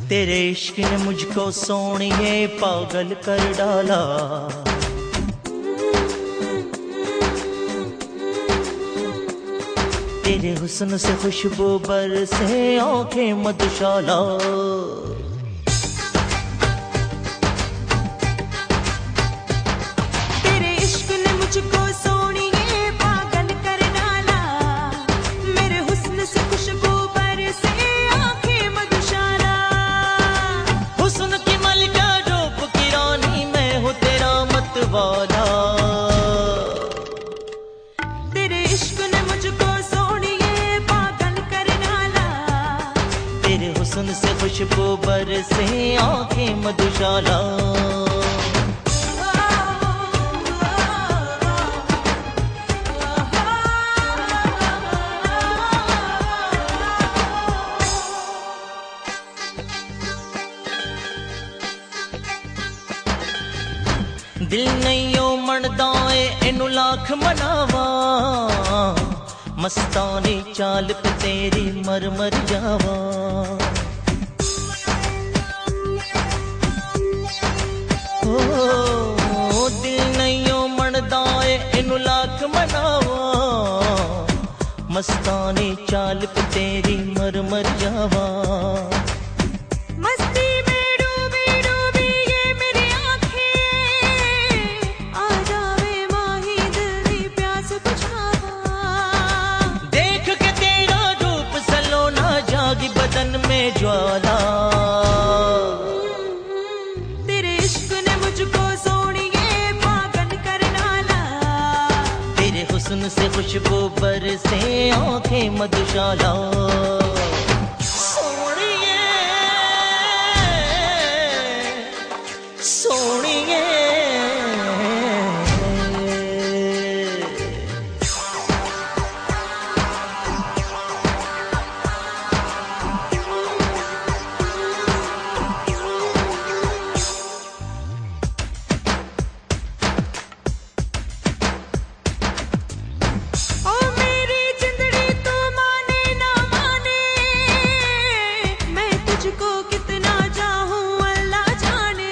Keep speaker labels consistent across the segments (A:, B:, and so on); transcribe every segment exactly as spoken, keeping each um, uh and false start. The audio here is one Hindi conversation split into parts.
A: तेरे इश्क ने मुझको सोनिए पागल कर डाला। तेरे हुस्न से खुशबू बरसे आंखें मधुशाला।
B: तेरे इश्क ने मुझको सोनिए पागल कर डाला। मेरे हुस्न से खुशबू बरसे आंखें मधुशाला।
A: हुस्न की मलिका रूप की रानी मैं हूँ तेरा मतवाला।
B: तेरे इश्क ने मुझको सोनिए पागल कर डाला।
A: तेरे हुस्न से खुशबू बरसे आंखें मधुशाला। दिल नहीं ओ मणदा ए इनू लाख मनावा। मस्तानी चाल पे तेरी मर मर जावा। ओ दिल नहीं ओ मणदा ए इनू लाख मनावा। मस्तानी चाल पे तेरी मर मर जावा।
B: मस्ती में डूबी डूबी ये मेरी आंखें। आ जावे माही दिल दी प्यास बुझावा।
A: देख के तेरा रूप सलोना जागी बदन में ज्वाला।
B: तेरे इश्क ने मुझको सोनिए पागल कर डाला।
A: तेरे हुस्न से खुशबू बरसे आंखें मधुशाला। सोनिए सोनिए
B: ओ मेरी जिंदड़ी तू माने ना माने। मैं तुझको कितना चाहूं अल्लाह जाने।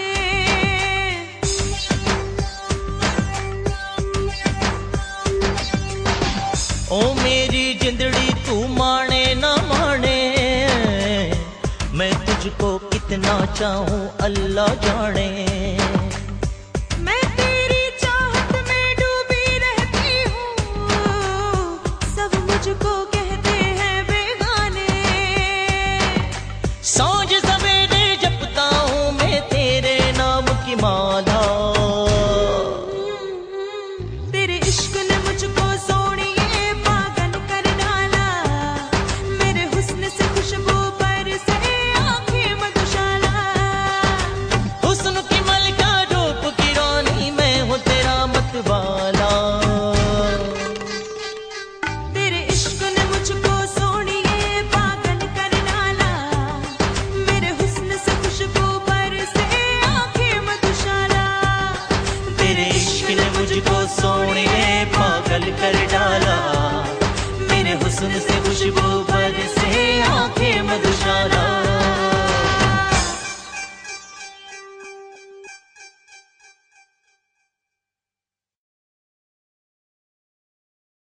A: ओ मेरी जिंदड़ी तू माने ना माने। मैं तुझको कितना चाहूं अल्लाह जाने।
B: मैं तेरी चाहत में डूबी रहती हूँ। सब मुझको कहते हैं बेगाने।
A: सांझ सवेरे जपता हूँ मैं तेरे नाम की माला।
B: तेरे इश्क ने मुझको सोनिए पागल कर डाला। मेरे हुस्न से खुशबू बरसे आंखें मधुशाला।
A: हुस्न की मलिका रूप की रानी मैं हूँ तेरा मतवाला।
B: तेरे इश्क ने मुझको सोनिए पागल कर डाला। मेरे हुस्न से खुशबू बरसे आंखें मधुशाला।
A: तेरे इश्क ने मुझको सोने पागल कर डाला। मेरे हुस्न से खुशबू